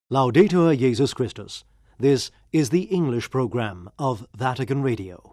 Laudetur Jesus Christus. This is the English program of Vatican Radio.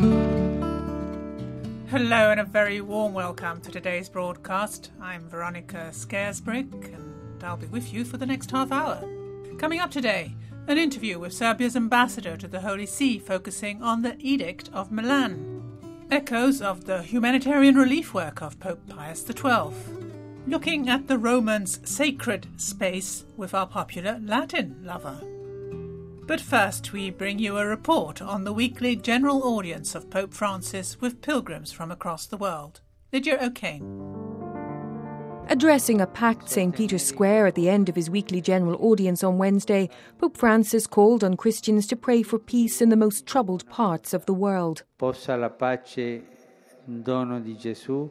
Hello and a very warm welcome to today's broadcast. I'm Veronica Scaresbrick and I'll be with you for the next half hour. Coming up today, an interview with Serbia's ambassador to the Holy See focusing on the Edict of Milan. Echoes of the humanitarian relief work of Pope Pius XII. Looking at the Romans' sacred space with our popular Latin lover. But first we bring you a report on the weekly general audience of Pope Francis with pilgrims from across the world. Lydia O'Kane. Addressing a packed St. Peter's Square at the end of his weekly general audience on Wednesday, Pope Francis called on Christians to pray for peace in the most troubled parts of the world. Possa la pace, dono di Gesù,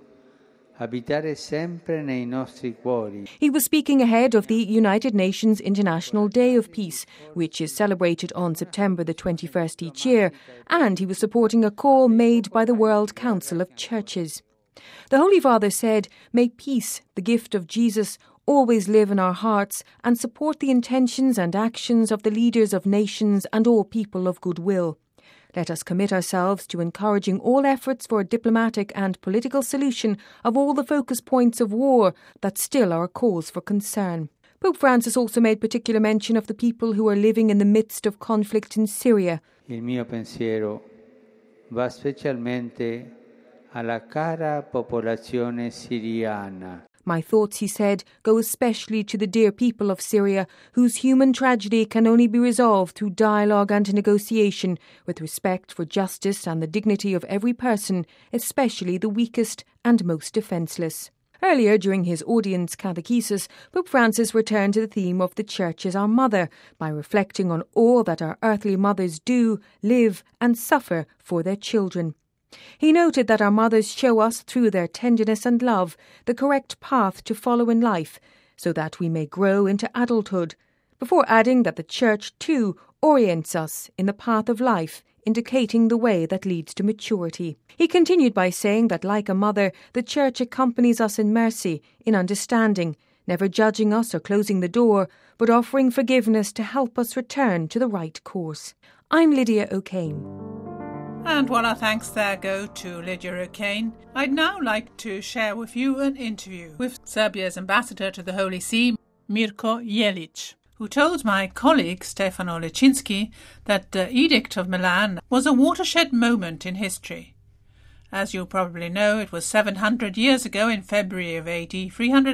abitare sempre nei nostri cuori. He was speaking ahead of the United Nations International Day of Peace, which is celebrated on September the 21st each year, and he was supporting a call made by the World Council of Churches. The Holy Father said, "May peace, the gift of Jesus, always live in our hearts and support the intentions and actions of the leaders of nations and all people of goodwill. Let us commit ourselves to encouraging all efforts for a diplomatic and political solution of all the focus points of war that still are a cause for concern." Pope Francis also made particular mention of the people who are living in the midst of conflict in Syria. Il mio pensiero va specialmente alla cara popolazione siriana. My thoughts, he said, go especially to the dear people of Syria, whose human tragedy can only be resolved through dialogue and negotiation, with respect for justice and the dignity of every person, especially the weakest and most defenceless. Earlier, during his audience catechesis, Pope Francis returned to the theme of the Church as our mother, by reflecting on all that our earthly mothers do, live and suffer for their children. He noted that our mothers show us, through their tenderness and love, the correct path to follow in life, so that we may grow into adulthood, before adding that the Church, too, orients us in the path of life, indicating the way that leads to maturity. He continued by saying that, like a mother, the Church accompanies us in mercy, in understanding, never judging us or closing the door, but offering forgiveness to help us return to the right course. I'm Lydia O'Kane. And while our thanks there go to Lydia O'Kane, I'd now like to share with you an interview with Serbia's ambassador to the Holy See, Mirko Jelic, who told my colleague Stefano Lecinski that the Edict of Milan was a watershed moment in history. As you probably know, it was 700 years ago in February of AD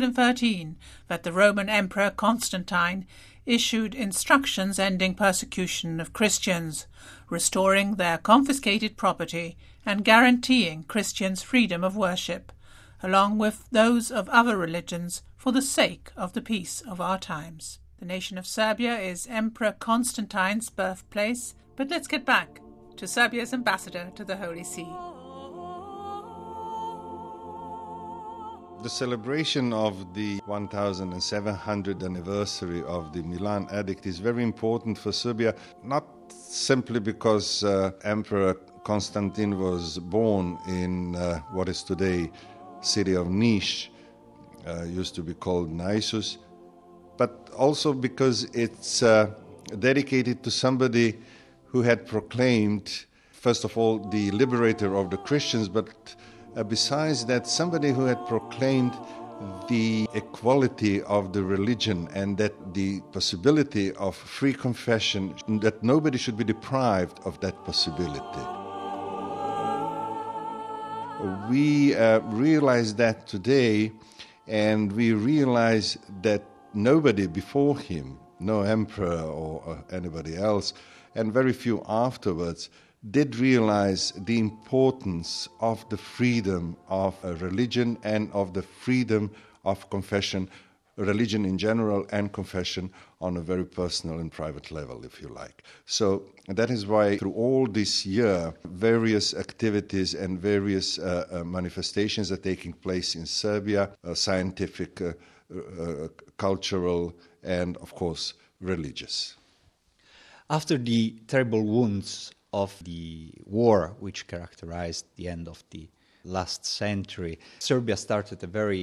313 that the Roman Emperor Constantine issued instructions ending persecution of Christians, restoring their confiscated property and guaranteeing Christians freedom of worship, along with those of other religions, for the sake of the peace of our times. The nation of Serbia is Emperor Constantine's birthplace, but let's get back to Serbia's ambassador to the Holy See. The celebration of the 1700th anniversary of the Milan Edict is very important for Serbia, not simply because Emperor Constantine was born in what is today city of Niš, used to be called Naissus, but also because it's dedicated to somebody who had proclaimed, first of all, the liberator of the Christians, but besides that, somebody who had proclaimed the equality of the religion and that the possibility of free confession, that nobody should be deprived of that possibility. We realize that today, and we realize that nobody before him, no emperor or anybody else, and very few afterwards, did realize the importance of the freedom of a religion and of the freedom of confession, religion in general and confession on a very personal and private level, if you like. So that is why through all this year, various activities and various manifestations are taking place in Serbia, scientific, cultural, and of course religious. After the terrible wounds of the war which characterized the end of the last century, Serbia started a very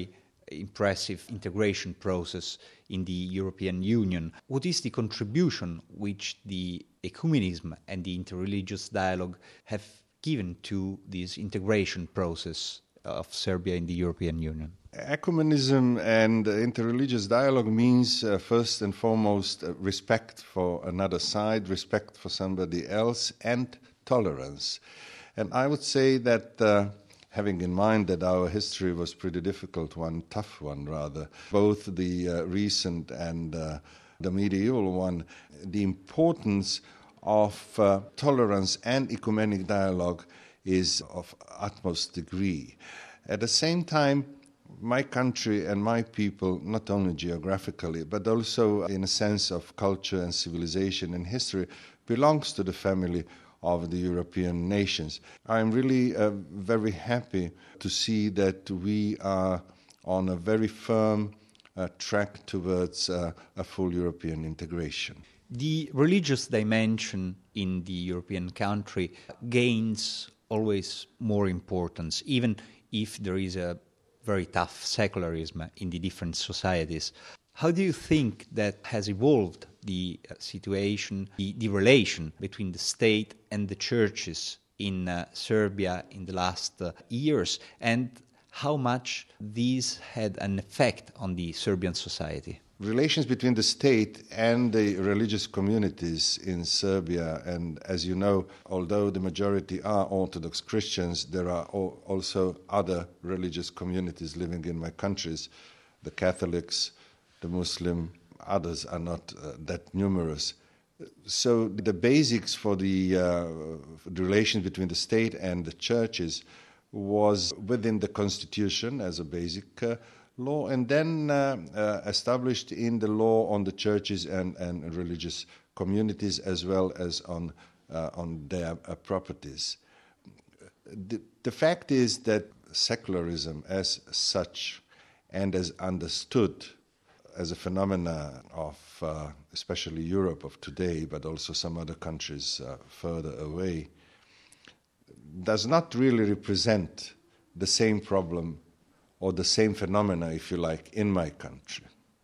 impressive integration process in the European Union. What is the contribution which the ecumenism and the interreligious dialogue have given to this integration process of Serbia in the European Union? Ecumenism and interreligious dialogue means first and foremost respect for another side, respect for somebody else, and tolerance. And I would say that having in mind that our history was pretty difficult one, tough one rather, both the recent and the medieval one, the importance of tolerance and ecumenic dialogue is of utmost degree. At the same time, my country and my people, not only geographically, but also in a sense of culture and civilization and history, belongs to the family of the European nations. I'm really very happy to see that we are on a very firm track towards a full European integration. The religious dimension in the European country gains always more importance, even if there is a very tough secularism in the different societies. How do you think that has evolved the situation, the relation between the state and the churches in Serbia in the last years, and how much these had an effect on the Serbian society? Relations between the state and the religious communities in Serbia, and as you know, although the majority are Orthodox Christians, there are also other religious communities living in my countries, the Catholics, the Muslim, others are not that numerous. So the basics for the relations between the state and the churches was within the constitution as a basic law, and then established in the law on the churches and religious communities, as well as on their properties. The fact is that secularism as such and as understood as a phenomena of especially Europe of today, but also some other countries further away, does not really represent the same problem or the same phenomena, if you like, in my country.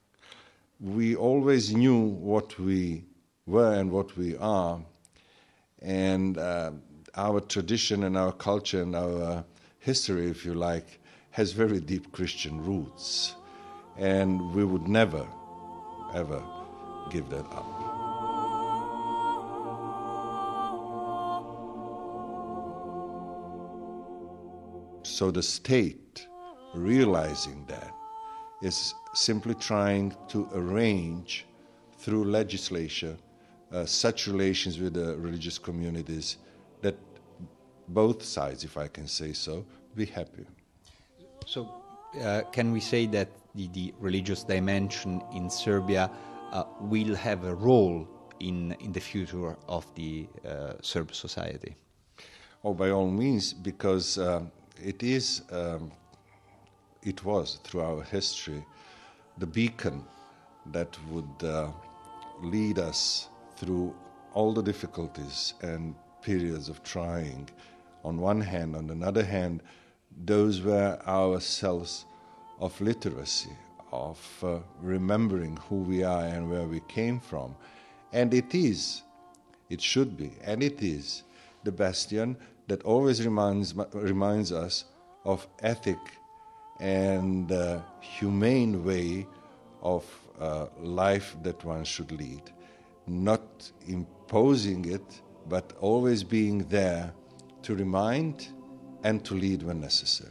We always knew what we were and what we are, and our tradition and our culture and our history, if you like, has very deep Christian roots, and we would never, ever give that up. So the state, realizing that, is simply trying to arrange through legislation such relations with the religious communities that both sides, if I can say so, be happy. So can we say that the religious dimension in Serbia will have a role in the future of the Serb society? Oh, by all means, because it was, through our history, the beacon that would lead us through all the difficulties and periods of trying. On one hand, on another hand, those were our cells of literacy, of remembering who we are and where we came from. And it should be, and it is the bastion that always reminds us of ethic and humane way of life that one should lead. Not imposing it, but always being there to remind and to lead when necessary.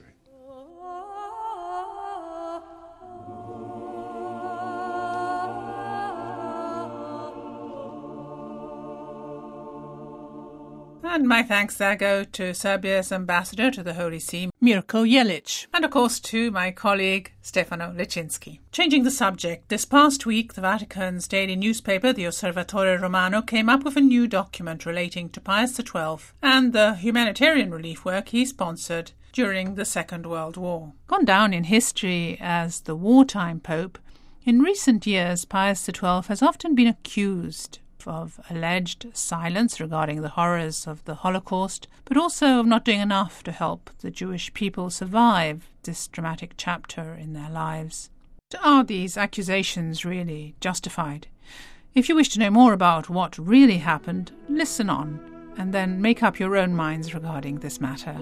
And my thanks there go to Serbia's ambassador to the Holy See, Mirko Jelic, and of course to my colleague Stefano Lecinski. Changing the subject, this past week the Vatican's daily newspaper, the Osservatore Romano, came up with a new document relating to Pius XII and the humanitarian relief work he sponsored during the Second World War. Gone down in history as the wartime pope, in recent years Pius XII has often been accused of alleged silence regarding the horrors of the Holocaust, but also of not doing enough to help the Jewish people survive this dramatic chapter in their lives. Are these accusations really justified? If you wish to know more about what really happened, listen on, and then make up your own minds regarding this matter.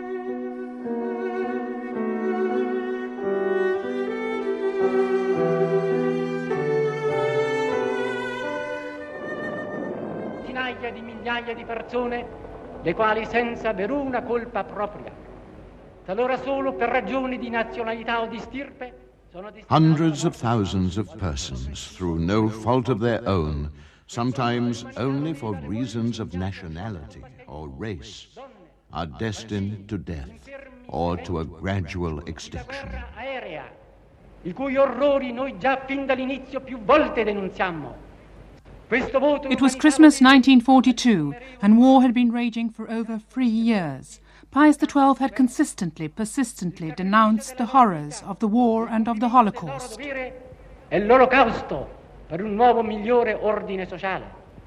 Centinaia di migliaia di persone, le quali senza veruna colpa propria, talora solo per ragioni di nazionalità o di stirpe, hundreds of thousands of persons, through no fault of their own, sometimes only for reasons of nationality or race, are destined to death or to a gradual extinction. I cui orrori noi già fin dall'inizio più volte denunziammo. It was Christmas 1942, and war had been raging for over 3 years. Pius XII had persistently denounced the horrors of the war and of the Holocaust. È l'olocausto per un nuovo migliore ordine sociale.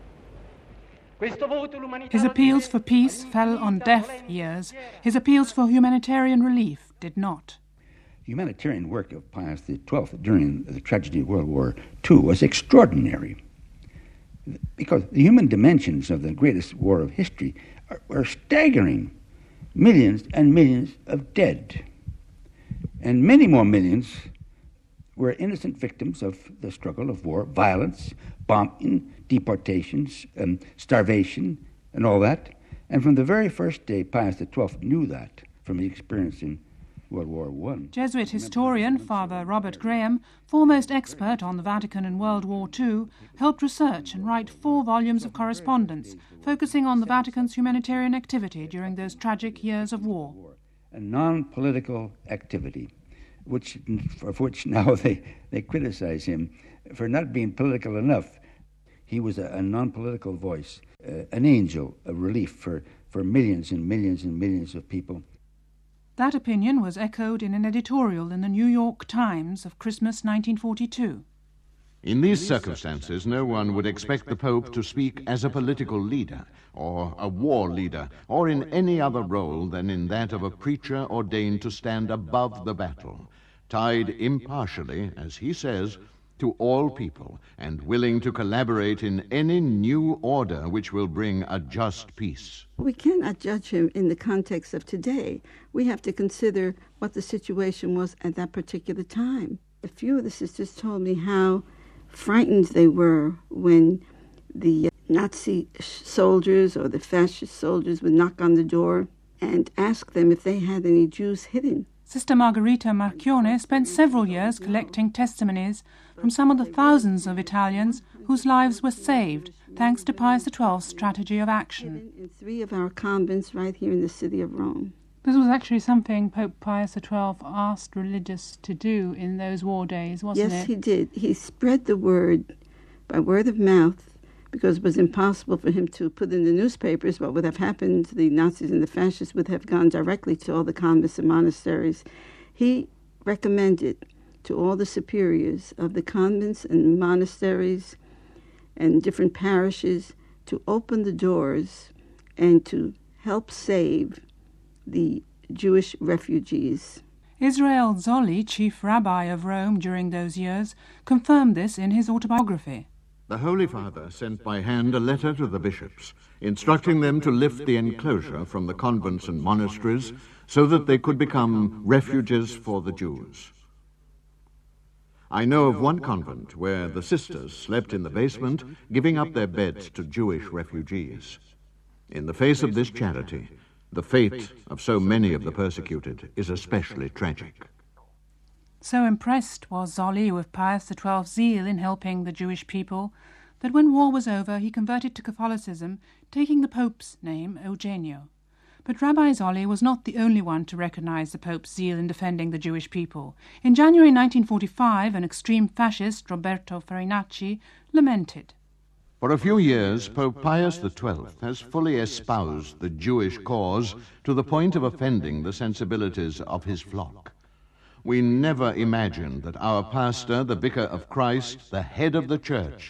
His appeals for peace fell on deaf ears. His appeals for humanitarian relief did not. The humanitarian work of Pius XII during the tragedy of World War II was extraordinary, because the human dimensions of the greatest war of history are staggering. Millions and millions of dead. And many more millions were innocent victims of the struggle of war, violence, bombing, deportations, starvation, and all that. And from the very first day, Pius XII knew that from his experience in World War I. Jesuit historian Father Robert Graham, foremost expert on the Vatican in World War II, helped research and write 4 volumes of correspondence focusing on the Vatican's humanitarian activity during those tragic years of war. A non-political activity, for which now they criticize him for not being political enough. He was a non-political voice, an angel of relief for millions and millions and millions of people. That opinion was echoed in an editorial in the New York Times of Christmas 1942. In these circumstances, no one would expect the Pope to speak as a political leader, or a war leader, or in any other role than in that of a preacher ordained to stand above the battle, tied impartially, as he says, to all people, and willing to collaborate in any new order which will bring a just peace. We cannot judge him in the context of today. We have to consider what the situation was at that particular time. A few of the sisters told me how frightened they were when the Nazi soldiers or the fascist soldiers would knock on the door and ask them if they had any Jews hidden. Sister Margherita Marchione spent several years collecting testimonies from some of the thousands of Italians whose lives were saved thanks to Pius XII's strategy of action. In 3 of our convents right here in the city of Rome. This was actually something Pope Pius XII asked religious to do in those war days, wasn't it? Yes, he did. He spread the word by word of mouth, because it was impossible for him to put in the newspapers what would have happened. The Nazis and the fascists would have gone directly to all the convents and monasteries. He recommended to all the superiors of the convents and monasteries and different parishes to open the doors and to help save the Jewish refugees. Israel Zolli, chief rabbi of Rome during those years, confirmed this in his autobiography. The Holy Father sent by hand a letter to the bishops, instructing them to lift the enclosure from the convents and monasteries so that they could become refuges for the Jews. I know of one convent where the sisters slept in the basement, giving up their beds to Jewish refugees. In the face of this charity, the fate of so many of the persecuted is especially tragic. So impressed was Zolli with Pius XII's zeal in helping the Jewish people that when war was over he converted to Catholicism, taking the Pope's name, Eugenio. But Rabbi Zolli was not the only one to recognize the Pope's zeal in defending the Jewish people. In January 1945, an extreme fascist, Roberto Farinacci, lamented. For a few years, Pope Pius XII has fully espoused the Jewish cause to the point of offending the sensibilities of his flock. We never imagined that our pastor, the Vicar of Christ, the head of the Church,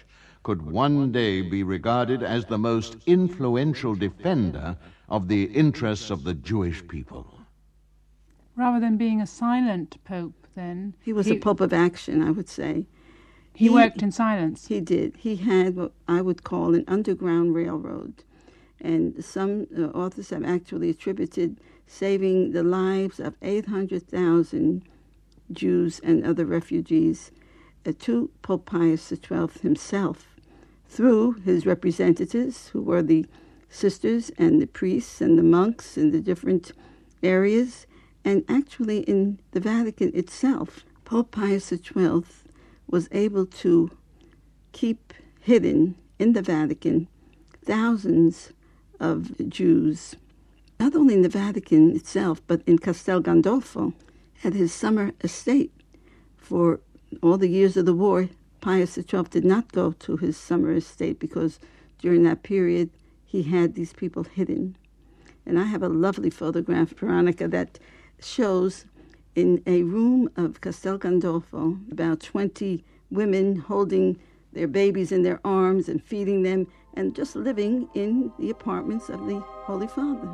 could one day be regarded as the most influential defender of the interests of the Jewish people. Rather than being a silent pope, then... He was a pope of action, I would say. He worked in silence. He did. He had what I would call an underground railroad. And some authors have actually attributed saving the lives of 800,000 Jews and other refugees to Pope Pius XII himself through his representatives, who were the sisters and the priests and the monks in the different areas. And actually in the Vatican itself, Pope Pius XII was able to keep hidden in the Vatican thousands of Jews, not only in the Vatican itself, but in Castel Gandolfo, at his summer estate. For all the years of the war, Pius XII did not go to his summer estate because during that period he had these people hidden. And I have a lovely photograph, Veronica, that shows in a room of Castel Gandolfo about 20 women holding their babies in their arms and feeding them and just living in the apartments of the Holy Father.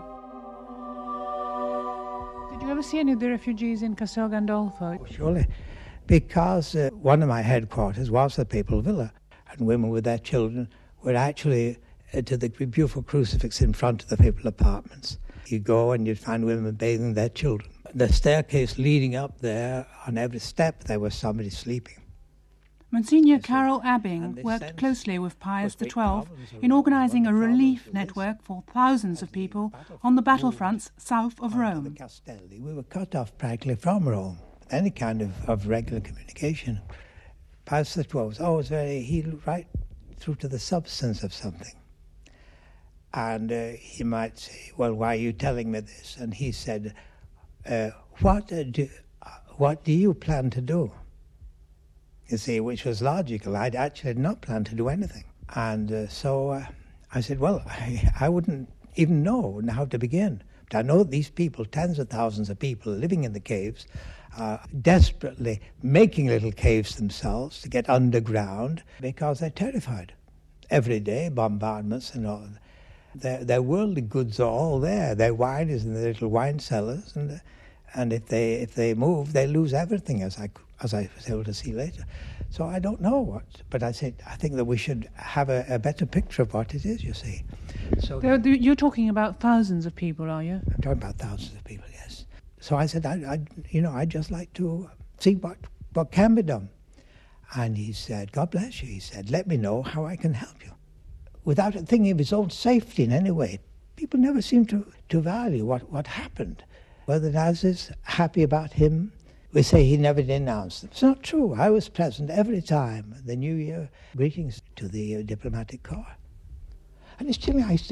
Did you ever see any of the refugees in Castel Gandolfo? Surely, because one of my headquarters was the Papal Villa, and women with their children were actually to the beautiful crucifix in front of the papal apartments. You go and you'd find women bathing their children. The staircase leading up there, on every step there was somebody sleeping. Monsignor Carol Abbing worked closely with Pius XII in organising a relief network for thousands of people on the battlefronts south of Rome. We were cut off practically from Rome, any kind of regular communication. Pius XII was always he looked right through to the substance of something. And he might say, well, why are you telling me this? And he said, what do you plan to do? You see, which was logical. I'd actually not planned to do anything. And so I said, well, I wouldn't even know how to begin. But I know these people, tens of thousands of people living in the caves, desperately making little caves themselves to get underground because they're terrified. Every day, bombardments and all. Their worldly goods are all there. Their wine is in the little wine cellars, and if they move, they lose everything, as I was able to see later. So I don't know what, but I think that we should have a better picture of what it is, you see. So you're talking about thousands of people, are you? I'm talking about thousands of people, yes. So I said, I'd just like to see what can be done. And he said, God bless you. He said, let me know how I can help you. Without thinking of his own safety in any way. People never seem to value what happened. Were the Nazis happy about him? We say he never denounced them. It's not true. I was present every time, the New Year greetings to the diplomatic corps. And it's still, I used to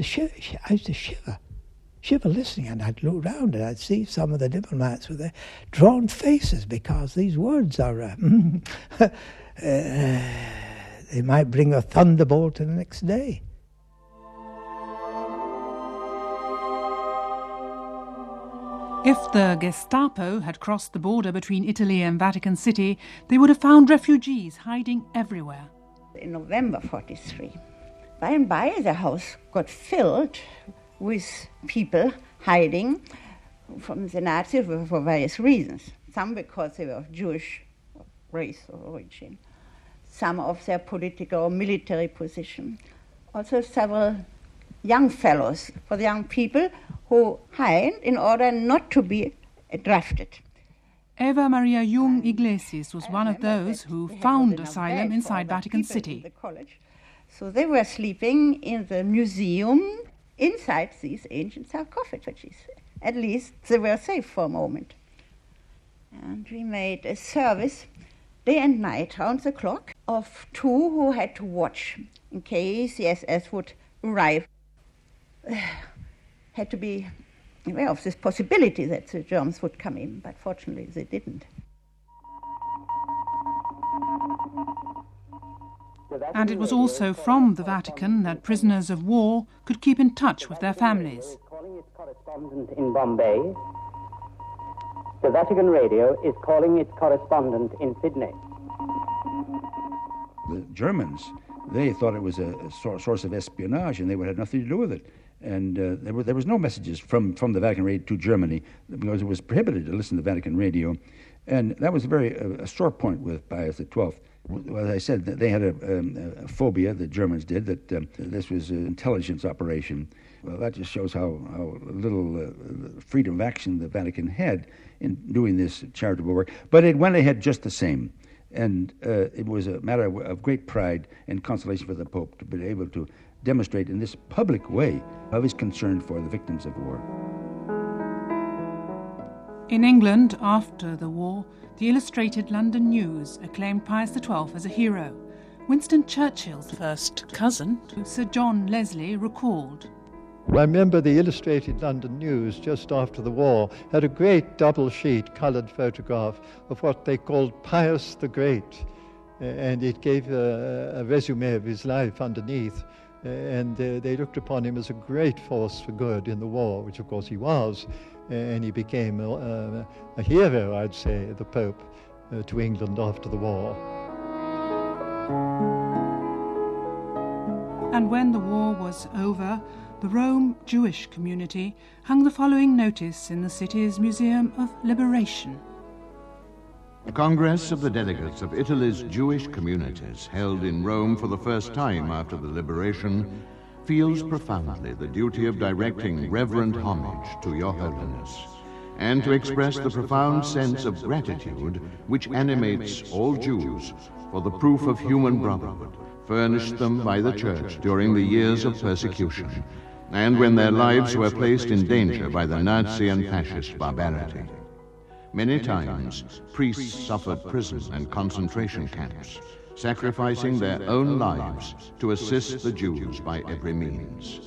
shiver listening, and I'd look around and I'd see some of the diplomats with their drawn faces because these words are... they might bring a thunderbolt the next day. If the Gestapo had crossed the border between Italy and Vatican City, they would have found refugees hiding everywhere. In November 1943, by and by the house got filled with people hiding from the Nazis for various reasons. Some because they were of Jewish race or origin, some of their political or military position. Also several young fellows, for the young people who hide in order not to be drafted. Eva Maria Jung Iglesias was one of those who found asylum inside Vatican City. The college. So they were sleeping in the museum inside these ancient sarcophages. At least they were safe for a moment. And we made a service day and night round the clock of two who had to watch in case the SS would arrive. Had to be aware of this possibility that the Germans would come in, but fortunately they didn't. And it was also from the Vatican that prisoners of war could keep in touch with their families. Calling its correspondent in Bombay. The Vatican Radio is calling its correspondent in Sydney. The Germans, they thought it was a source of espionage, and they would have nothing to do with it. And there was no messages from the Vatican Radio to Germany, because it was prohibited to listen to Vatican Radio. And that was a sore point with Pius XII. As I said, they had a phobia, the Germans did, that this was an intelligence operation. Well, that just shows how little freedom of action the Vatican had in doing this charitable work. But it went ahead just the same. And it was a matter of great pride and consolation for the Pope to be able to demonstrate in this public way of his concern for the victims of war. In England, after the war, the Illustrated London News acclaimed Pius XII as a hero. Winston Churchill's first cousin, Sir John Leslie, recalled, I remember the Illustrated London News just after the war had a great double-sheet coloured photograph of what they called Pius the Great, and it gave a resume of his life underneath, and they looked upon him as a great force for good in the war, which of course he was, and he became a hero, I'd say, the Pope, to England after the war. And when the war was over, the Rome Jewish community hung the following notice in the city's Museum of Liberation. The Congress of the Delegates of Italy's Jewish communities, held in Rome for the first time after the liberation, feels profoundly the duty of directing reverent homage to Your Holiness, and to express the profound sense of gratitude which animates all Jews for the proof of human brotherhood furnished them by the Church during the years of persecution, and when their lives were placed in danger by the Nazi and fascist barbarity. Many times, priests suffered prison and concentration camps, sacrificing their own lives to assist the Jews by every means.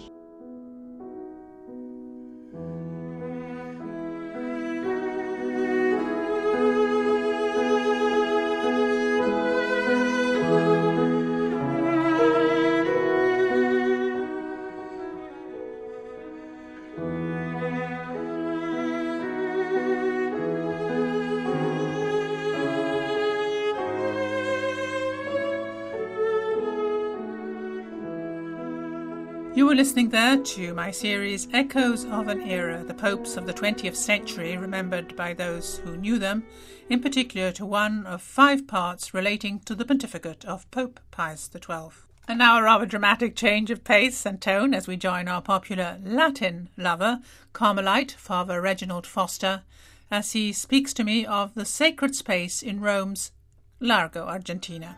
You were listening there to my series Echoes of an Era, the popes of the 20th century remembered by those who knew them, in particular to one of 5 parts relating to the pontificate of Pope Pius XII. And now a rather dramatic change of pace and tone as we join our popular Latin lover, Carmelite Father Reginald Foster, as he speaks to me of the sacred space in Rome's Largo Argentina.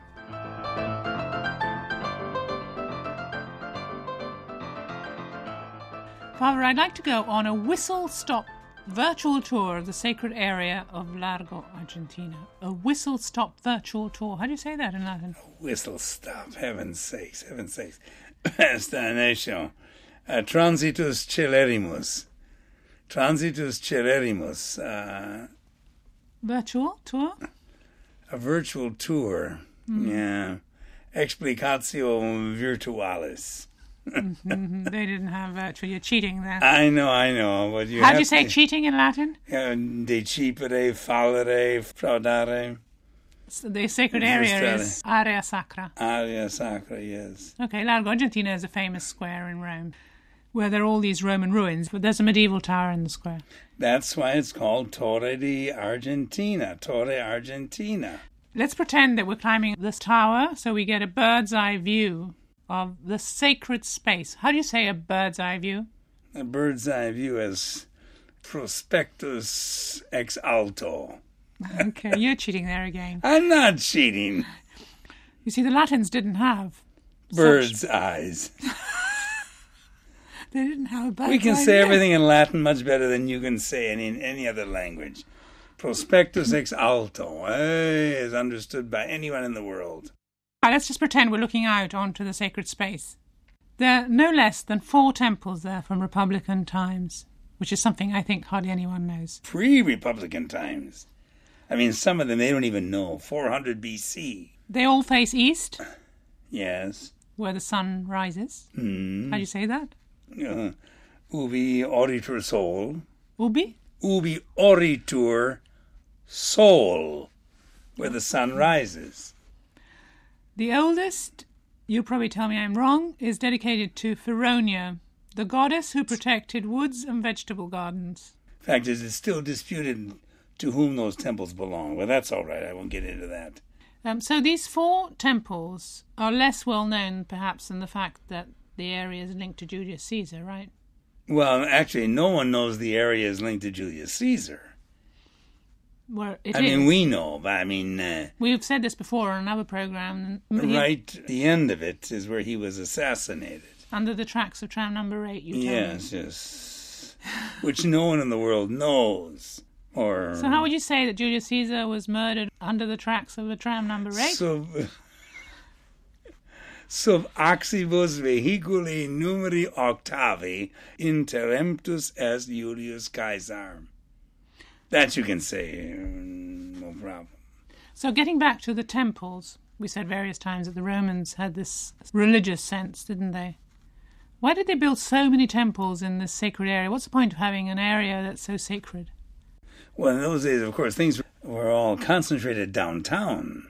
Father, I'd like to go on a whistle-stop virtual tour of the sacred area of Largo Argentina. A whistle-stop virtual tour. How do you say that in Latin? Whistle-stop. Heaven's sakes, heaven's sakes. Stanation. Transitus celerimus. Transitus celerimus. Virtual tour? A virtual tour. Yeah. Explicatio virtualis. They didn't have virtual. You're cheating there. I know. But how do you say cheating in Latin? Decidere, fallere, fraudare. So the sacred area is Area Sacra. Area Sacra, yes. Okay, Largo Argentina is a famous square in Rome, where there are all these Roman ruins, but there's a medieval tower in the square. That's why it's called Torre di Argentina. Torre Argentina. Let's pretend that we're climbing this tower, so we get a bird's eye view of the sacred space. How do you say a bird's eye view? A bird's eye view is prospectus ex alto. Okay, you're cheating there again. I'm not cheating. You see, the Latins didn't have bird's eyes. They didn't have a bird's eye. We can say everything in Latin much better than you can say in any other language. Prospectus ex alto is understood by anyone in the world. Let's just pretend we're looking out onto the sacred space. There are no less than 4 temples there from Republican times, which is something I think hardly anyone knows. Pre-Republican times. I mean, some of them they don't even know. 400 BC. They all face east? Yes. Where the sun rises? How do you say that? Ubi oritur sol. Ubi? Ubi oritur sol. Where the sun rises. The oldest, you'll probably tell me I'm wrong, is dedicated to Feronia, the goddess who protected woods and vegetable gardens. In fact, it is still disputed to whom those temples belong. Well, that's all right. I won't get into that. So these 4 temples are less well known, perhaps, than the fact that the area is linked to Julius Caesar, right? Well, actually, no one knows the area is linked to Julius Caesar. Well, I mean, we know, but I mean... we've said this before on another program. Right at the end of it is where he was assassinated. Under the tracks of tram number 8, you tell me. Yes. Which no one in the world knows. Or... So how would you say that Julius Caesar was murdered under the tracks of the tram number 8? Sub axibus vehiculi numeri octavi interemptus est Julius Caesar. That you can say, no problem. So getting back to the temples, we said various times that the Romans had this religious sense, didn't they? Why did they build so many temples in this sacred area? What's the point of having an area that's so sacred? Well, in those days, of course, things were all concentrated downtown.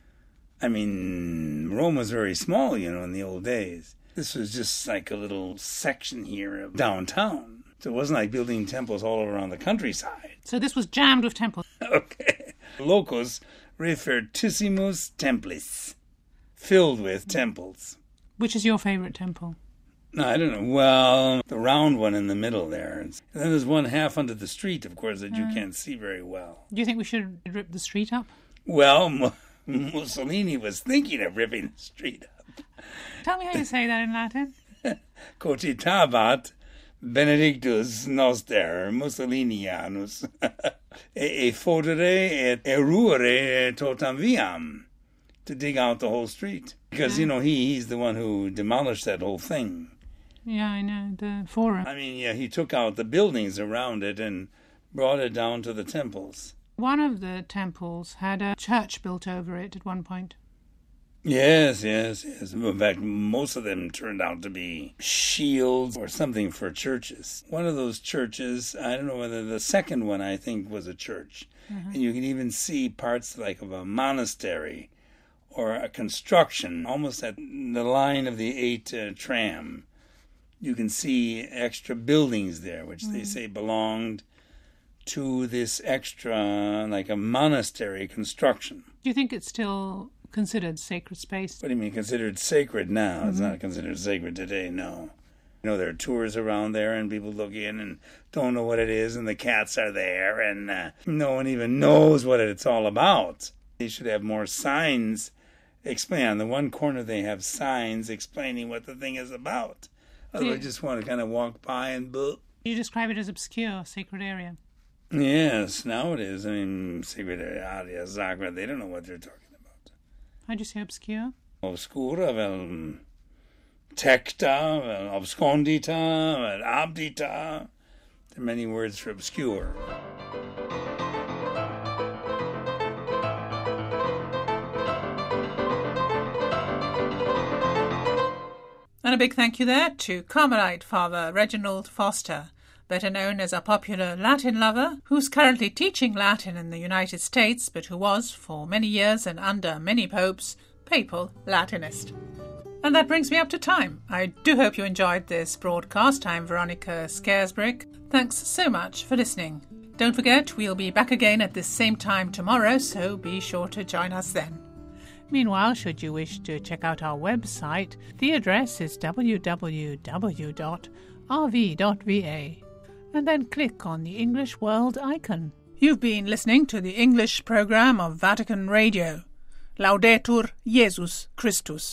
I mean, Rome was very small, in the old days. This was just like a little section here of downtown. So it wasn't like building temples all around the countryside. So this was jammed with temples. Okay. Locus refertissimus templis. Filled with temples. Which is your favorite temple? No, I don't know. Well, the round one in the middle there. And then there's one half under the street, of course, that you can't see very well. Do you think we should rip the street up? Well, Mussolini was thinking of ripping the street up. Tell me how you say that in Latin. Cogitabat Benedictus noster Mussolinianus e fodere et eruere totam viam, to dig out the whole street. Because, he's the one who demolished that whole thing. Yeah, I know, the Forum. I mean, yeah, he took out the buildings around it and brought it down to the temples. One of the temples had a church built over it at one point. Yes. In fact, most of them turned out to be shields or something for churches. One of those churches, I don't know whether the second one, I think, was a church. And you can even see parts like of a monastery or a construction, almost at the line of the 8 tram. You can see extra buildings there, which they say belonged to this extra, like a monastery construction. Do you think it's still considered sacred space? What do you mean, considered sacred now? It's not considered sacred today, no. There are tours around there, and people look in and don't know what it is, and the cats are there, and no one even knows what it's all about. They should have more signs explain. On the one corner, they have signs explaining what the thing is about. Otherwise, just want to kind of walk by and boop. You describe it as obscure, sacred area. Yes, now it is. I mean, sacred area, sacra, they don't know what they're talking about. How'd you say obscure? Obscura, vel tecta, vel abscondita, vel abdita. There are many words for obscure. And a big thank you there to Carmelite Father Reginald Foster, better known as a popular Latin lover, who's currently teaching Latin in the United States, but who was, for many years and under many popes, papal Latinist. And that brings me up to time. I do hope you enjoyed this broadcast. I'm Veronica Scaresbrick. Thanks so much for listening. Don't forget, we'll be back again at this same time tomorrow, so be sure to join us then. Meanwhile, should you wish to check out our website, the address is www.rv.va, and then click on the English World icon. You've been listening to the English program of Vatican Radio. Laudetur Jesus Christus.